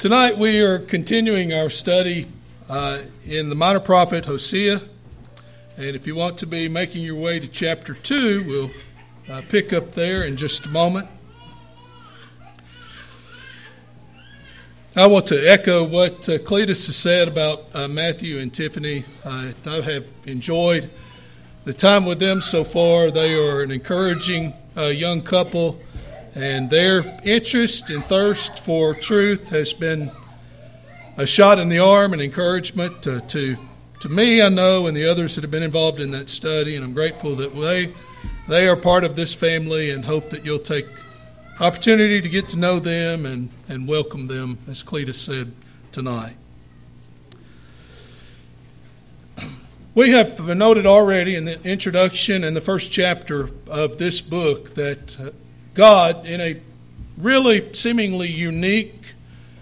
Tonight we are continuing our study in the minor prophet Hosea. And if you want to be making your way to chapter 2, we'll pick up there in just a moment. I want to echo what Cletus has said about Matthew and Tiffany. I have enjoyed the time with them so far. They are an encouraging young couple, and their interest and thirst for truth has been a shot in the arm and encouragement to me, I know, and the others that have been involved in that study. And I'm grateful that they are part of this family, and hope that you'll take opportunity to get to know them and welcome them, as Cletus said tonight. We have noted already in the introduction and the first chapter of this book that God, in a really seemingly unique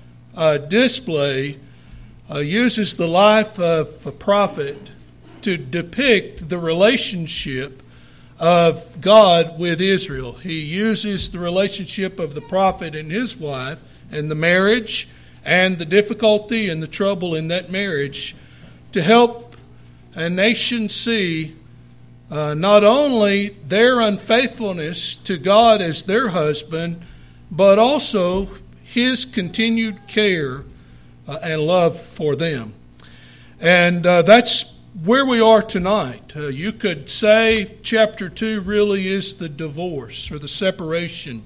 display, uses the life of a prophet to depict the relationship of God with Israel. He uses the relationship of the prophet and his wife and the marriage and the difficulty and the trouble in that marriage to help a nation see not only their unfaithfulness to God as their husband, but also his continued care and love for them. And that's where we are tonight. You could say chapter 2 really is the divorce or the separation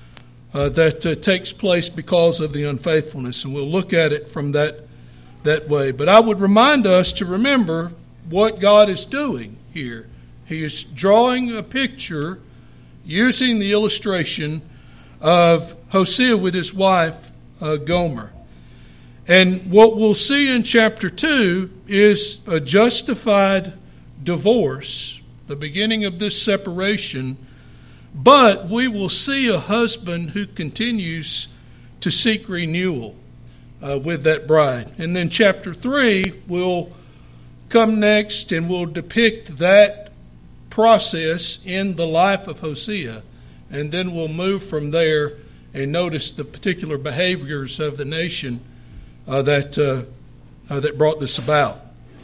that takes place because of the unfaithfulness. And we'll look at it from that way. But I would remind us to remember what God is doing here. He is drawing a picture using the illustration of Hosea with his wife, Gomer. And what we'll see in chapter 2 is a justified divorce, the beginning of this separation, but we will see a husband who continues to seek renewal with that bride. And then chapter 3 will come next, and will depict that process in the life of Hosea. And then we'll move from there and notice the particular behaviors of the nation that brought this about.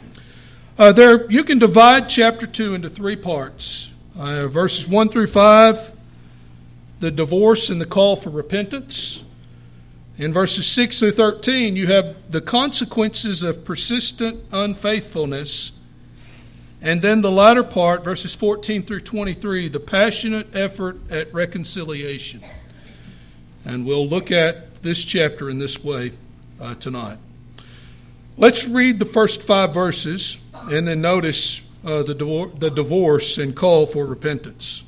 You can divide chapter 2 into 3 parts. Verses 1 through 5, the divorce and the call for repentance. In verses 6 through 13, you have the consequences of persistent unfaithfulness. And then the latter part, verses 14 through 23, the passionate effort at reconciliation. And we'll look at this chapter in this way tonight. Let's read the first 5 verses and then notice the divorce and call for repentance.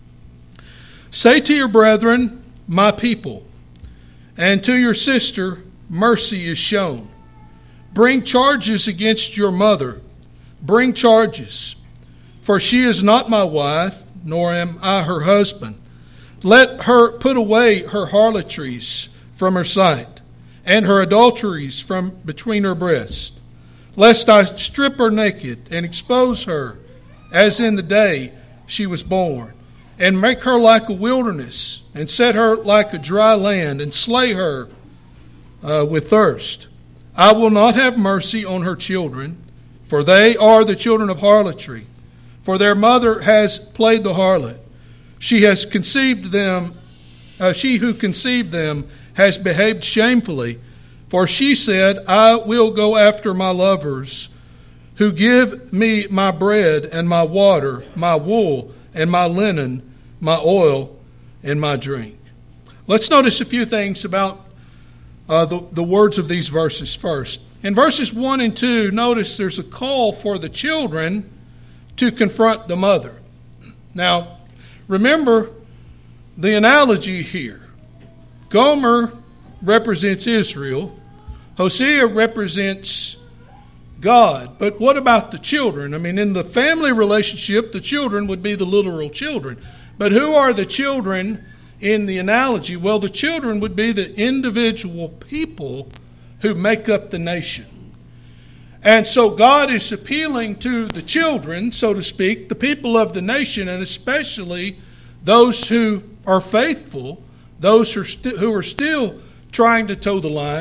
Say to your brethren, my people, and to your sister, mercy is shown. Bring charges against your mother. Bring charges, for she is not my wife, nor am I her husband. Let her put away her harlotries from her sight, and her adulteries from between her breasts, lest I strip her naked and expose her, as in the day she was born, and make her like a wilderness, and set her like a dry land, and slay her with thirst. I will not have mercy on her children, for they are the children of harlotry. For their mother has played the harlot. She has conceived them. She who conceived them has behaved shamefully. For she said, I will go after my lovers, who give me my bread and my water, my wool and my linen, my oil and my drink. Let's notice a few things about the words of these verses first. In verses 1 and 2, notice there's a call for the children to confront the mother. Now, remember the analogy here. Gomer represents Israel. Hosea represents God. But what about the children? I mean, in the family relationship, the children would be the literal children. But who are the children in the analogy? Well, the children would be the individual people who make up the nation. And so God is appealing to the children, so to speak, the people of the nation, and especially those who are faithful, those who are still trying to toe the line,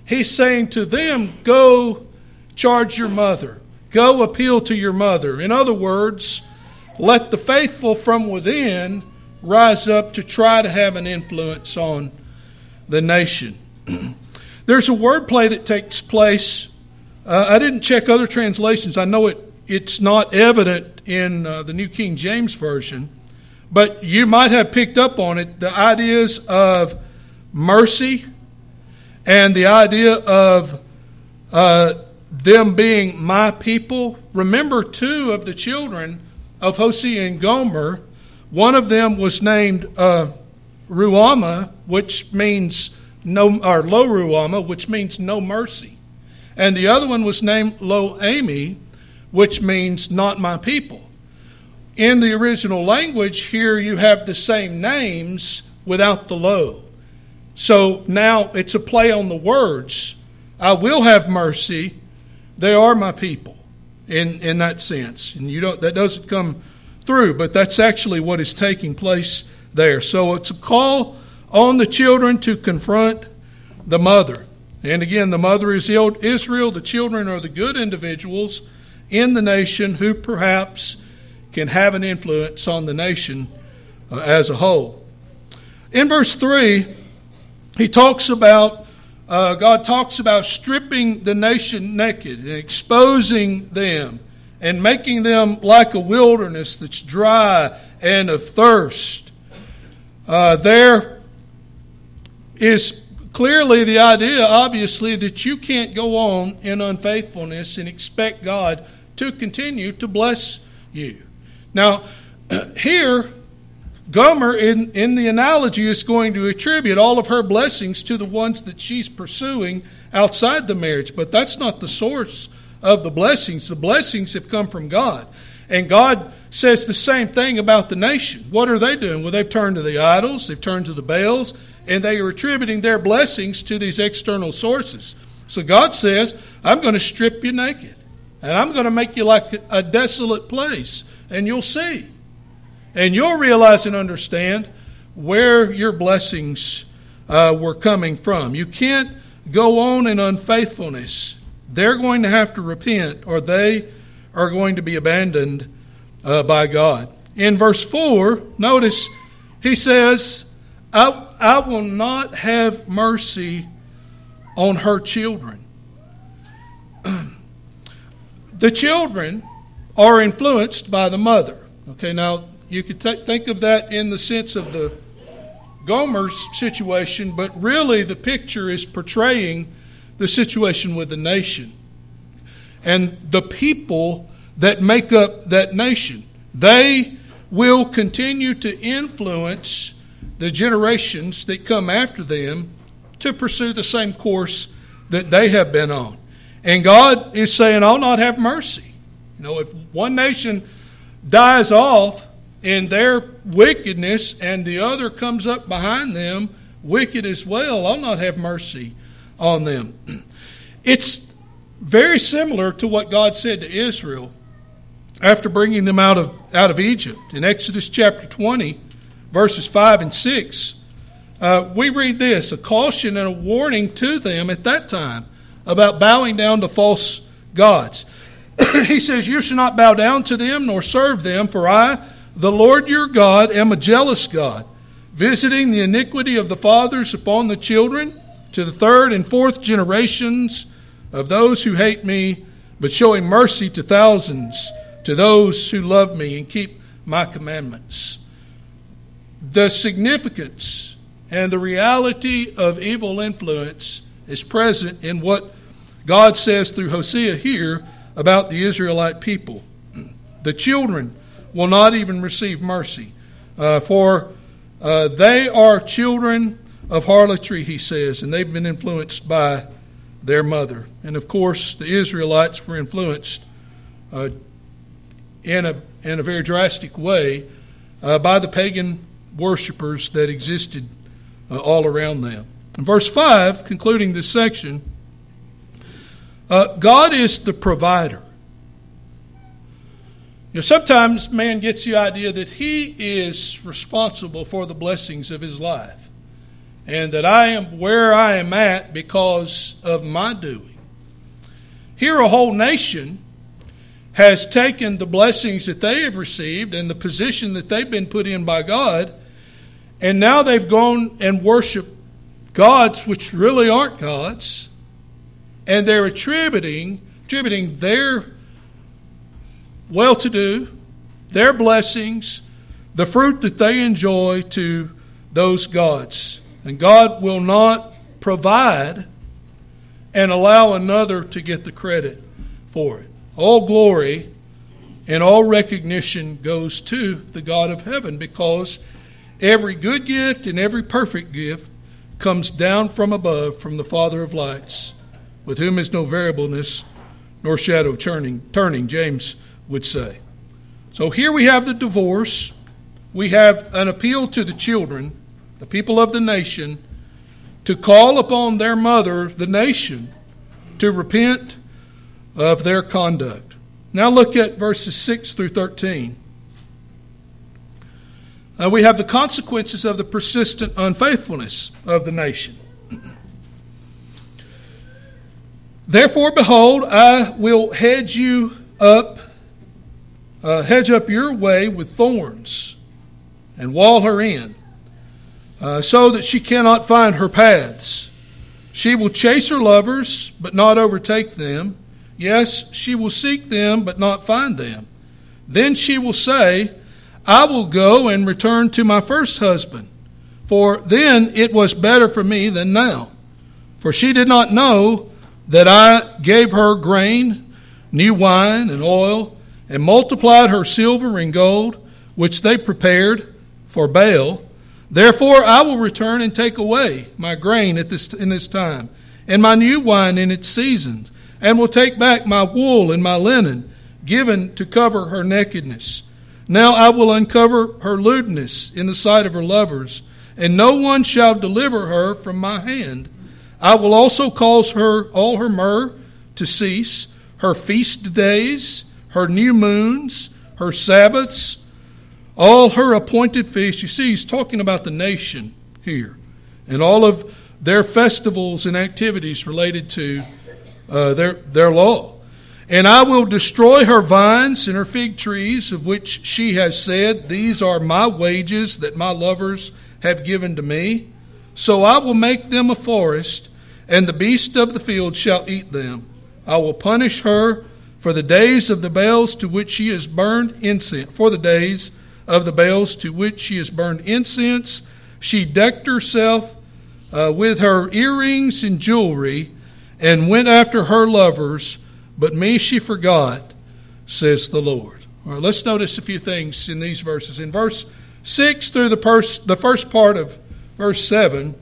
He's saying to them, go charge your mother. Go appeal to your mother. In other words, let the faithful from within rise up to try to have an influence on the nation. There's a wordplay that takes place. I didn't check other translations. I know it's not evident in the New King James Version, but you might have picked up on it. The ideas of mercy and the idea of them being my people. Remember, two of the children of Hosea and Gomer, one of them was named Ruhamah, which means no, or Lo Ruhamah, which means no mercy. And the other one was named Lo Ami, which means not my people. In the original language, here you have the same names without the lo. So now it's a play on the words. I will have mercy. They are my people in that sense. And that doesn't come through, but that's actually what is taking place there. So it's a call on the children to confront the mother. And again, the mother is Israel. The children are the good individuals in the nation who perhaps can have an influence on the nation as a whole. In verse 3, God talks about stripping the nation naked and exposing them and making them like a wilderness that's dry and of thirst. There is clearly the idea, obviously, that you can't go on in unfaithfulness and expect God to continue to bless you. Now, here, Gomer, in the analogy, is going to attribute all of her blessings to the ones that she's pursuing outside the marriage. But that's not the source of the blessings. The blessings have come from God. And God says the same thing about the nation. What are they doing? Well, they've turned to the idols, they've turned to the Baals, and they are attributing their blessings to these external sources. So God says, I'm going to strip you naked. And I'm going to make you like a desolate place. And you'll see. And you'll realize and understand where your blessings were coming from. You can't go on in unfaithfulness. They're going to have to repent, or they are going to be abandoned by God. In verse 4, notice he says, I will not have mercy on her children. The children are influenced by the mother. Okay, now you could think of that in the sense of the Gomer's situation, but really the picture is portraying the situation with the nation and the people that make up that nation. They will continue to influence the generations that come after them to pursue the same course that they have been on. And God is saying, I'll not have mercy. You know, if one nation dies off in their wickedness and the other comes up behind them wicked as well, I'll not have mercy on them. It's very similar to what God said to Israel after bringing them out of Egypt. In Exodus chapter 20, verses 5 and 6, we read this, a caution and a warning to them at that time about bowing down to false gods. He says, you shall not bow down to them nor serve them, for I, the Lord your God, am a jealous God, visiting the iniquity of the fathers upon the children to the third and fourth generations of those who hate me, but showing mercy to thousands, to those who love me and keep my commandments. The significance and the reality of evil influence is present in what God says through Hosea here about the Israelite people. The children will not even receive mercy, for they are children of harlotry, he says, and they've been influenced by their mother. And of course, the Israelites were influenced in a very drastic way by the pagan worshipers that existed all around them. In verse 5, concluding this section, God is the provider. You know, sometimes man gets the idea that he is responsible for the blessings of his life. and that I am where I am at because of my doing. Here a whole nation has taken the blessings that they have received and the position that they've been put in by God, and now they've gone and worshiped gods which really aren't gods, and they're attributing their well-to-do, their blessings, the fruit that they enjoy to those gods. And God will not provide and allow another to get the credit for it. All glory and all recognition goes to the God of heaven, because every good gift and every perfect gift comes down from above, from the Father of lights, with whom is no variableness nor shadow turning, James would say. So here we have the divorce. We have an appeal to the children, the people of the nation, to call upon their mother, the nation, to repent of their conduct. Now look at verses 6 through 13. We have the consequences of the persistent unfaithfulness of the nation. Therefore, behold, I will hedge up your way with thorns, and wall her in, so that she cannot find her paths. She will chase her lovers, but not overtake them. Yes, she will seek them, but not find them. Then she will say, I will go and return to my first husband, for then it was better for me than now. For she did not know that I gave her grain, new wine, and oil, and multiplied her silver and gold, which they prepared for Baal. Therefore I will return and take away my grain in this time, and my new wine in its seasons, and will take back my wool and my linen, given to cover her nakedness. Now I will uncover her lewdness in the sight of her lovers, and no one shall deliver her from my hand. I will also cause her all her myrrh to cease, her feast days, her new moons, her Sabbaths, all her appointed feasts. You see, he's talking about the nation here, and all of their festivals and activities related to their law. And I will destroy her vines and her fig trees, of which she has said, these are my wages that my lovers have given to me. So I will make them a forest, and the beasts of the field shall eat them. I will punish her for the days of the Baals to which she has burned incense. For the days of the Baals to which she has burned incense, she decked herself with her earrings and jewelry, and went after her lovers, but me she forgot, says the Lord. All right, let's notice a few things in these verses. In verse 6 through the first part of verse 7,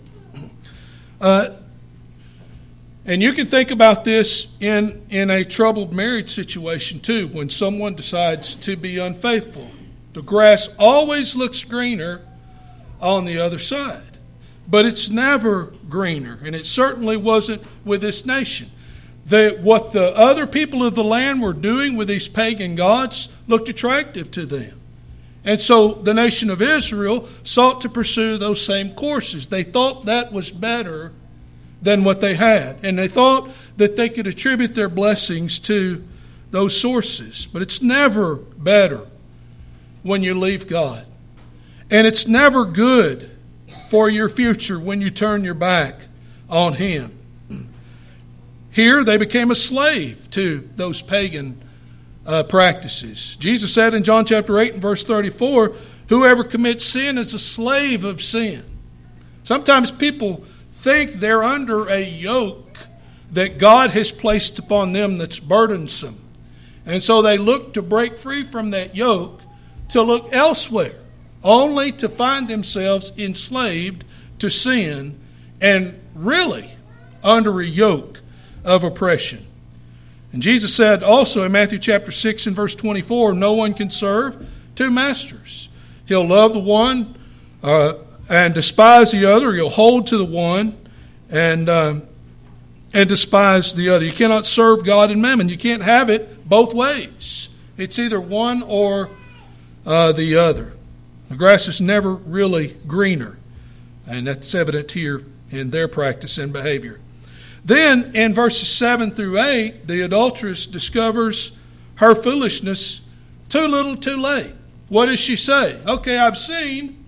and you can think about this in a troubled marriage situation too, when someone decides to be unfaithful. The grass always looks greener on the other side. But it's never greener, and it certainly wasn't with this nation. What the other people of the land were doing with these pagan gods looked attractive to them. And so the nation of Israel sought to pursue those same courses. They thought that was better than what they had, and they thought that they could attribute their blessings to those sources. But it's never better when you leave God. And it's never good for your future when you turn your back on Him. Here they became a slave to those pagan practices. Jesus said in John chapter 8 and verse 34, whoever commits sin is a slave of sin. Sometimes people think they're under a yoke that God has placed upon them that's burdensome. And so they look to break free from that yoke, to look elsewhere, only to find themselves enslaved to sin and really under a yoke of oppression. And Jesus said also in Matthew chapter 6 and verse 24, no one can serve two masters. He'll love the one and despise the other. He'll hold to the one and despise the other. You cannot serve God and mammon. You can't have it both ways. It's either one or the other. The grass is never really greener. And that's evident here in their practice and behavior. Then in verses 7 through 8, the adulteress discovers her foolishness too little too late. What does she say? Okay, I've seen.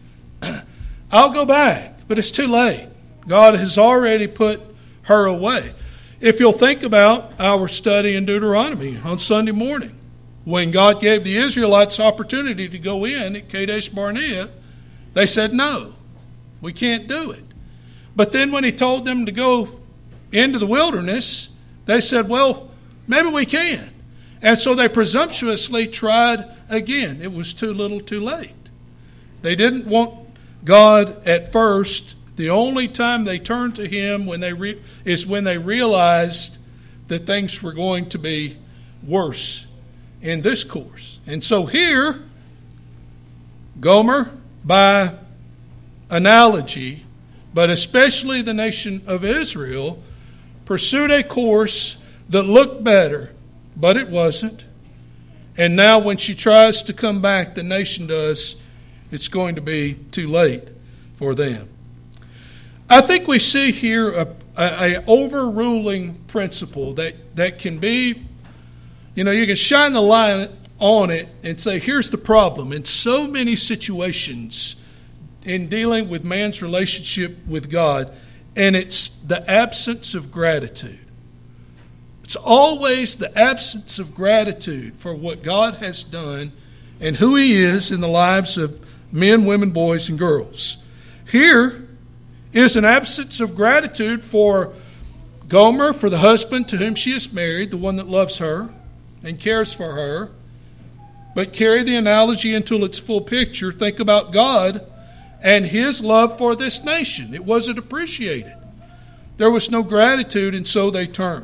I'll go back. But it's too late. God has already put her away. If you'll think about our study in Deuteronomy on Sunday morning, when God gave the Israelites opportunity to go in at Kadesh Barnea, they said, no, we can't do it. But then when he told them to go into the wilderness, they said, well, maybe we can. And so they presumptuously tried again. It was too little too late. They didn't want God at first. The only time they turned to Him is when they realized that things were going to be worse in this course. And so here, Gomer, by analogy, but especially the nation of Israel, pursued a course that looked better, but it wasn't. And now when she tries to come back, the nation does, it's going to be too late for them. I think we see here a overruling principle that can be, you can shine the light on it and say, here's the problem. In so many situations in dealing with man's relationship with God, and it's the absence of gratitude. It's always the absence of gratitude for what God has done and who He is in the lives of men, women, boys, and girls. Here is an absence of gratitude for Gomer, for the husband to whom she is married, the one that loves her and cares for her. But carry the analogy until its full picture. Think about God and His love for this nation. It wasn't appreciated. There was no gratitude, and so they turned.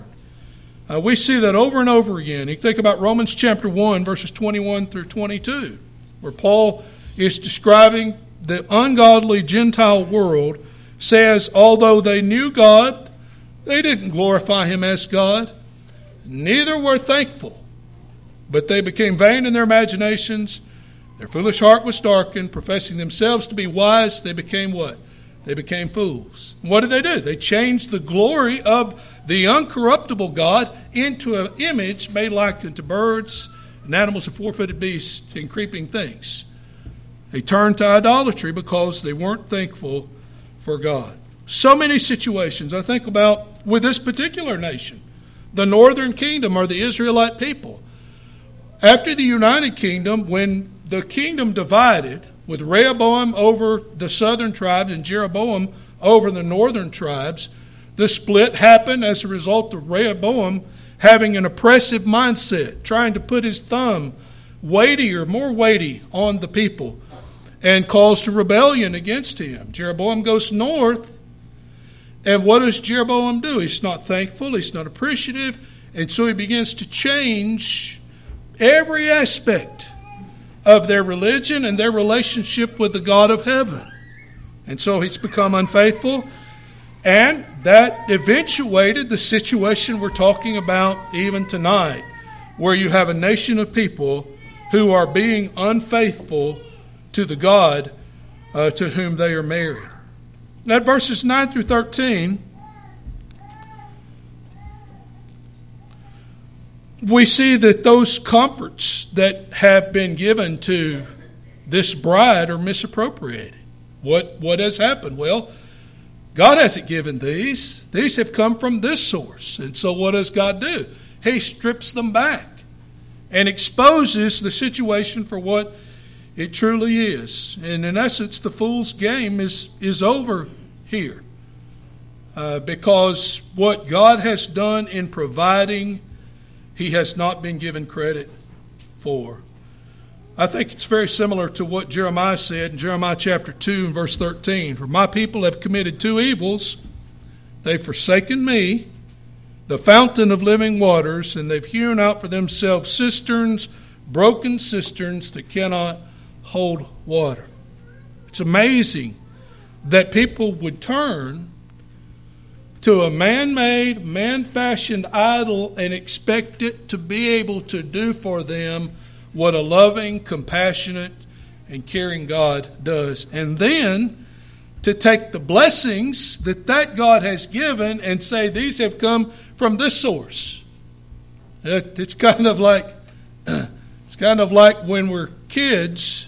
We see that over and over again. You think about Romans chapter 1, verses 21 through 22, where Paul is describing the ungodly Gentile world, says, although they knew God, they didn't glorify Him as God, neither were thankful. But they became vain in their imaginations. Their foolish heart was darkened. Professing themselves to be wise, they became what? They became fools. What did they do? They changed the glory of the uncorruptible God into an image made like unto birds and animals and four-footed beasts and creeping things. They turned to idolatry because they weren't thankful for God. So many situations. I think about with this particular nation, the northern kingdom or the Israelite people. After the United Kingdom, when the kingdom divided, with Rehoboam over the southern tribes and Jeroboam over the northern tribes, the split happened as a result of Rehoboam having an oppressive mindset, trying to put his thumb more weighty on the people, and caused a rebellion against him. Jeroboam goes north, and what does Jeroboam do? He's not thankful, he's not appreciative, and so he begins to change every aspect of their religion and their relationship with the God of heaven. And so he's become unfaithful, and that eventuated the situation we're talking about even tonight, where you have a nation of people who are being unfaithful to the God to whom they are married. Now, verses 9 through 13, we see that those comforts that have been given to this bride are misappropriated. What has happened? Well, God hasn't given these. These have come from this source. And so what does God do? He strips them back and exposes the situation for what it truly is. And in essence, the fool's game is over here. Because what God has done in providing, He has not been given credit for. I think it's very similar to what Jeremiah said in Jeremiah chapter 2 and verse 13. For my people have committed two evils. They've forsaken me, the fountain of living waters, and they've hewn out for themselves cisterns, broken cisterns that cannot hold water. It's amazing that people would turn to a man-made, man-fashioned idol and expect it to be able to do for them what a loving, compassionate, and caring God does. And then to take the blessings that God has given and say these have come from this source. It's kind of like when we're kids.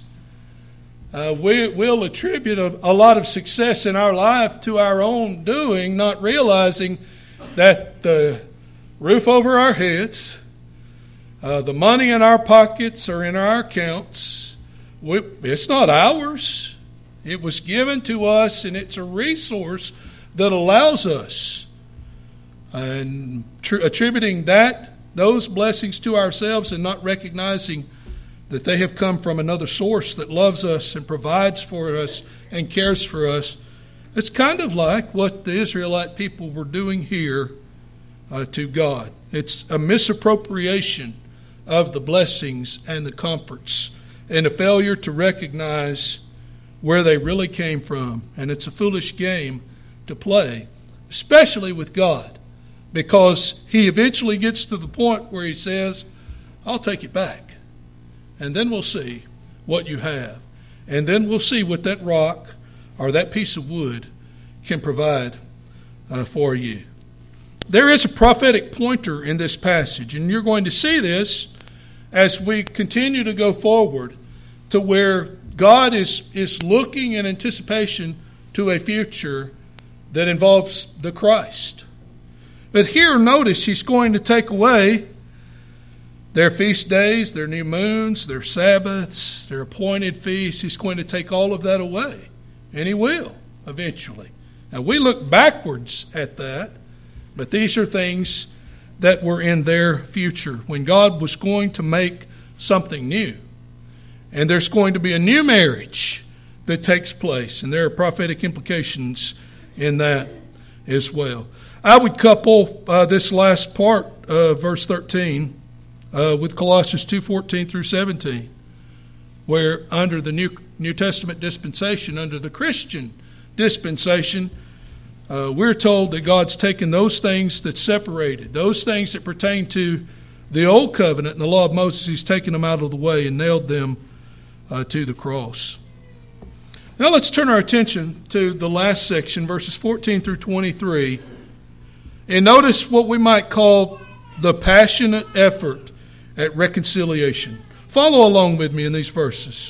We'll attribute a lot of success in our life to our own doing, not realizing that the roof over our heads, the money in our pockets or in our accounts, it's not ours. It was given to us, and it's a resource that allows us. And attributing those blessings to ourselves and not recognizing that they have come from another source that loves us and provides for us and cares for us. It's kind of like what the Israelite people were doing here to God. It's a misappropriation of the blessings and the comforts and a failure to recognize where they really came from. And it's a foolish game to play, especially with God, because He eventually gets to the point where He says, I'll take it back. And then we'll see what you have. And then we'll see what that rock or that piece of wood can provide for you. There is a prophetic pointer in this passage, and you're going to see this as we continue to go forward to where God is looking in anticipation to a future that involves the Christ. But here, notice, He's going to take away their feast days, their new moons, their Sabbaths, their appointed feasts. He's going to take all of that away. And He will, eventually. Now, we look backwards at that, but these are things that were in their future when God was going to make something new. And there's going to be a new marriage that takes place. And there are prophetic implications in that as well. I would couple this last part of verse 13 with Colossians 2:14 through 17, where under the New Testament dispensation, under the Christian dispensation, we're told that God's taken those things that separated, those things that pertain to the old covenant and the law of Moses, He's taken them out of the way and nailed them to the cross. Now let's turn our attention to the last section, verses 14 through 23, and notice what we might call the passionate effort at reconciliation. Follow along with me in these verses.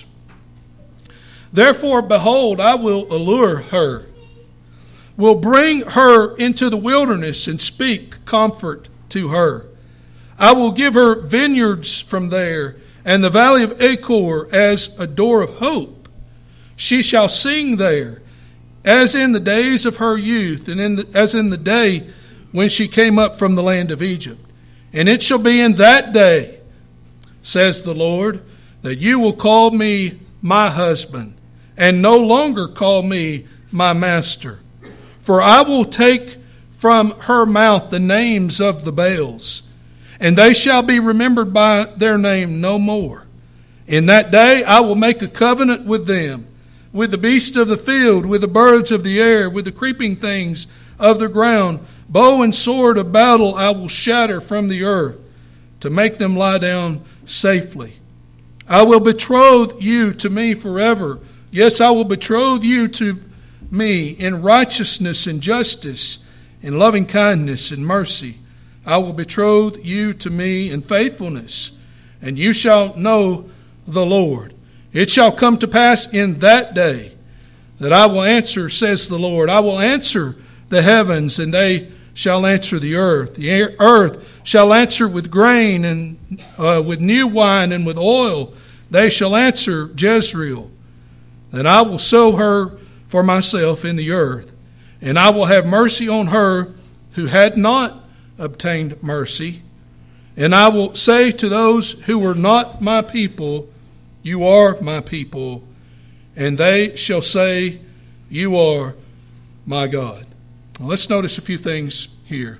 Therefore, behold, I will allure her, will bring her into the wilderness and speak comfort to her. I will give her vineyards from there, and the valley of Achor as a door of hope. She shall sing there, as in the days of her youth, and as in the day when she came up from the land of Egypt. And it shall be in that day, says the Lord, that you will call me my husband, and no longer call me my master. For I will take from her mouth the names of the Baals, and they shall be remembered by their name no more. In that day I will make a covenant with them, with the beasts of the field, with the birds of the air, with the creeping things of the ground. Bow and sword of battle I will shatter from the earth, to make them lie down safely. I will betroth you to me forever. Yes, I will betroth you to me in righteousness and justice, in loving kindness and mercy. I will betroth you to me in faithfulness, and you shall know the Lord. It shall come to pass in that day that I will answer, says the Lord. I will answer the heavens, and they shall answer the earth. The earth shall answer with grain, and with new wine, and with oil. They shall answer Jezreel. Then I will sow her for myself in the earth, and I will have mercy on her who had not obtained mercy. And I will say to those who were not my people, you are my people. And they shall say, you are my God. Well, let's notice a few things here.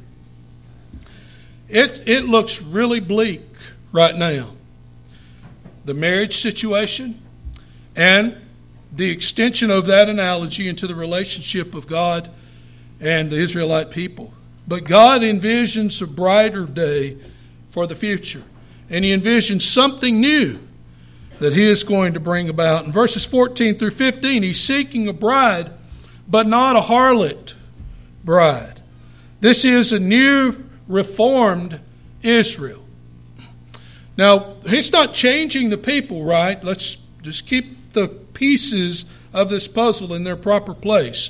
It looks really bleak right now. The marriage situation and the extension of that analogy into the relationship of God and the Israelite people. But God envisions a brighter day for the future. And He envisions something new that He is going to bring about. In verses 14 through 15, He's seeking a bride but not a harlot bride. This is a new reformed Israel. Now, he's not changing the people, right? Let's just keep the pieces of this puzzle in their proper place.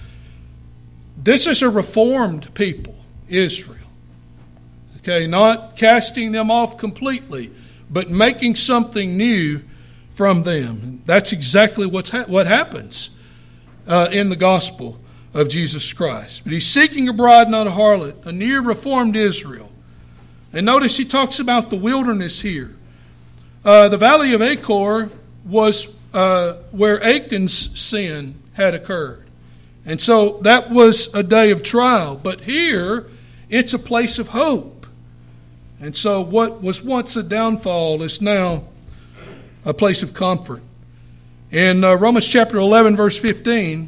This is a reformed people, Israel. Okay, not casting them off completely, but making something new from them. That's exactly what happens in the gospel of Jesus Christ. But he's seeking a bride, not a harlot, a new reformed Israel. And notice he talks about the wilderness here. The valley of Achor was where Achan's sin had occurred. And so that was a day of trial. But here, it's a place of hope. And so what was once a downfall is now a place of comfort. In Romans chapter 11, verse 15,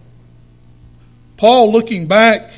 Paul, looking back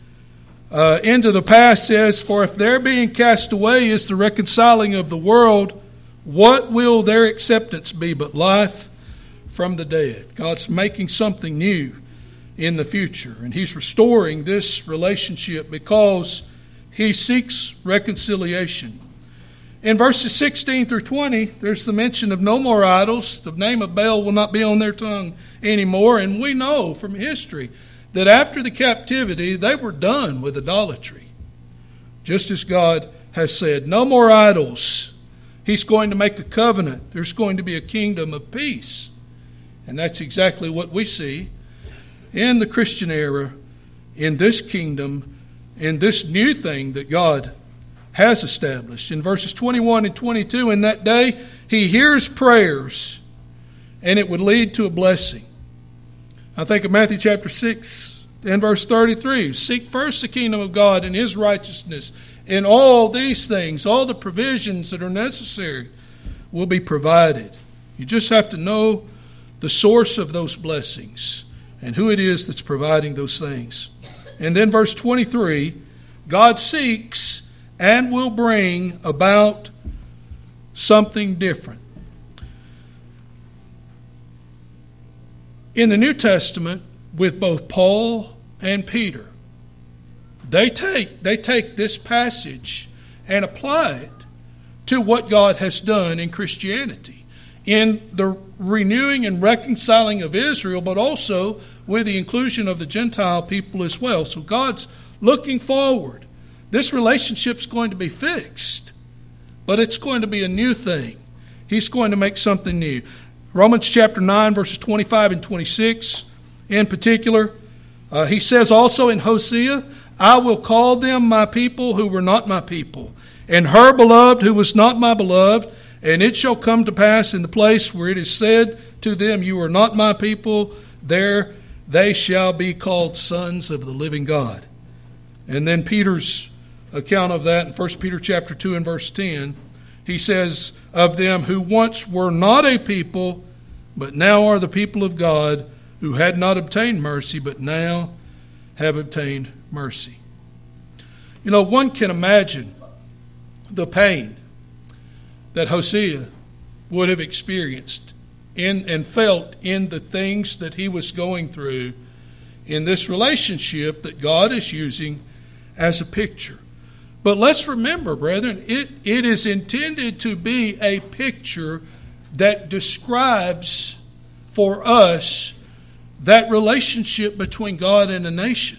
into the past, says, "For if their being cast away is the reconciling of the world, what will their acceptance be but life from the dead?" God's making something new in the future, and he's restoring this relationship because he seeks reconciliation. In verses 16 through 20, there's the mention of no more idols. The name of Baal will not be on their tongue anymore. And we know from history that after the captivity, they were done with idolatry. Just as God has said, no more idols. He's going to make a covenant. There's going to be a kingdom of peace. And that's exactly what we see in the Christian era, in this kingdom, in this new thing that God has established. In verses 21 and 22, in that day, he hears prayers, and it would lead to a blessing. I think of Matthew chapter 6 and verse 33. Seek first the kingdom of God and his righteousness, and all these things, all the provisions that are necessary, will be provided. You just have to know the source of those blessings and who it is that's providing those things. And then verse 23, God seeks and will bring about something different. In the New Testament, with both Paul and Peter, they take this passage and apply it to what God has done in Christianity, in the renewing and reconciling of Israel, but also with the inclusion of the Gentile people as well. So God's looking forward. This relationship's going to be fixed, but it's going to be a new thing. He's going to make something new. Romans chapter 9, verses 25 and 26 in particular, he says also in Hosea, I will call them my people who were not my people, and her beloved who was not my beloved. And it shall come to pass in the place where it is said to them, you are not my people, there they shall be called sons of the living God. And then Peter's account of that in 1 Peter chapter 2 and verse 10, he says, of them who once were not a people, but now are the people of God, who had not obtained mercy, but now have obtained mercy. You know, one can imagine the pain that Hosea would have experienced and felt in the things that he was going through in this relationship that God is using as a picture. But let's remember, brethren, it is intended to be a picture that describes for us that relationship between God and a nation.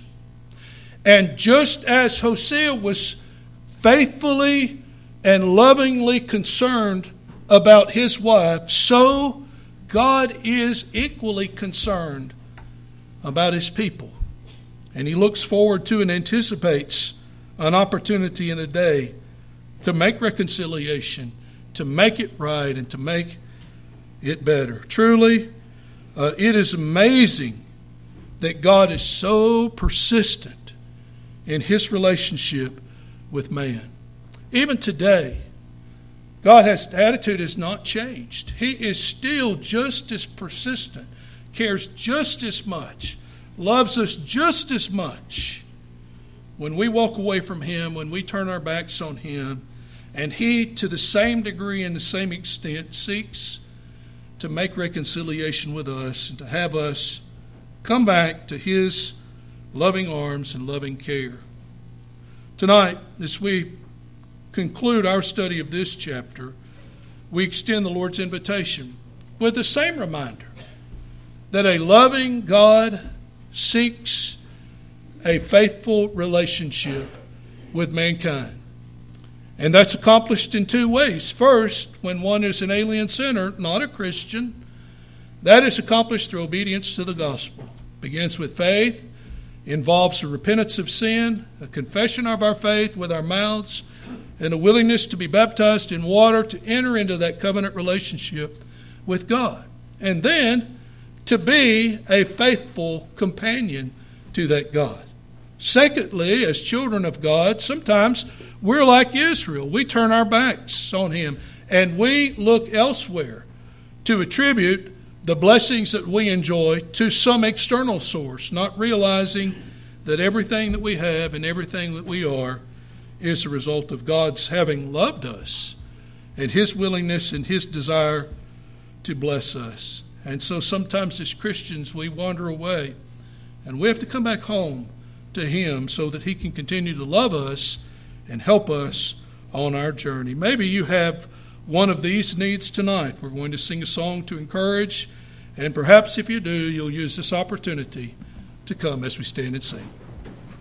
And just as Hosea was faithfully and lovingly concerned about his wife, so God is equally concerned about his people. And he looks forward to and anticipates an opportunity in a day to make reconciliation, to make it right, and to make it better. Truly, it is amazing that God is so persistent in his relationship with man. Even today, God's attitude has not changed. He is still just as persistent, cares just as much, loves us just as much when we walk away from him, when we turn our backs on him. And he, to the same degree and the same extent, seeks to make reconciliation with us and to have us come back to His loving arms and loving care. Tonight, as we conclude our study of this chapter, we extend the Lord's invitation with the same reminder that a loving God seeks a faithful relationship with mankind. And that's accomplished in two ways. First, when one is an alien sinner, not a Christian, that is accomplished through obedience to the gospel. It begins with faith, involves a repentance of sin, a confession of our faith with our mouths, and a willingness to be baptized in water to enter into that covenant relationship with God. And then to be a faithful companion to that God. Secondly, as children of God, sometimes we're like Israel. We turn our backs on Him and we look elsewhere to attribute the blessings that we enjoy to some external source, not realizing that everything that we have and everything that we are is a result of God's having loved us and His willingness and His desire to bless us. And so sometimes as Christians we wander away and we have to come back home to Him so that He can continue to love us and help us on our journey. Maybe you have one of these needs tonight. We're going to sing a song to encourage, and perhaps if you do, you'll use this opportunity to come as we stand and sing.